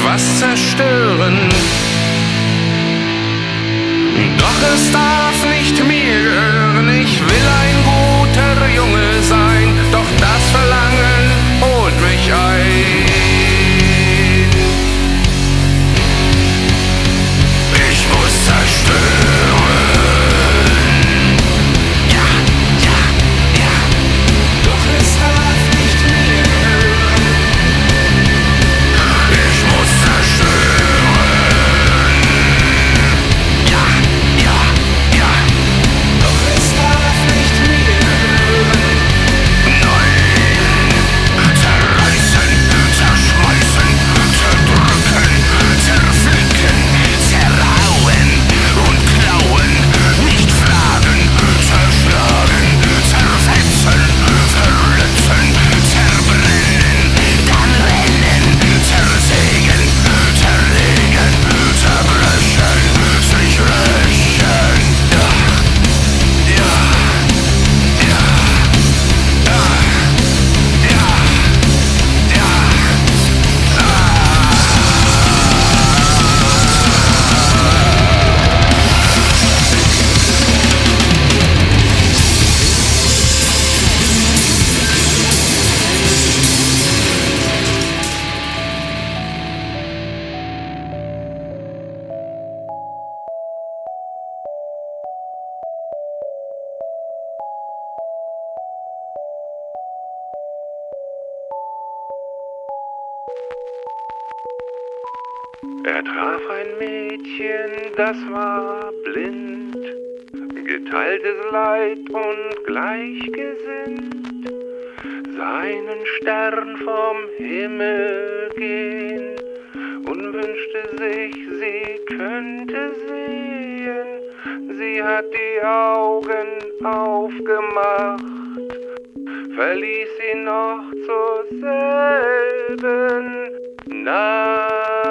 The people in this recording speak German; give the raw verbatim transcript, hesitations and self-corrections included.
etwas zerstören. Doch es darf nicht mir gehören, ich will ein guter Junge sein, doch das Verlangen holt mich ein. Ich muss zerstören. Ja, ja, ja, doch es darf nicht mir gehören. Ich muss zerstören. Ja, ja, ja, doch es darf nicht mir gehören. Nein, zerreißen, zerschmeißen, zerdrücken, zerflicken, zerhauen und klauen, nicht fragen, zerschlagen, zerfetzen, verletzen, zerbrennen, dann rennen, zersägen, zerlegen, zerbrechen, sich rächen. Ja, ja, ja, ja, ja, ja, Er traf ein Mädchen, das war blind, geteiltes Leid und gleichgesinnt, seinen Stern vom Himmel gehen und wünschte sich, sie könnte sehen. Sie hat die Augen aufgemacht, verließ ihn noch zur selben Nacht.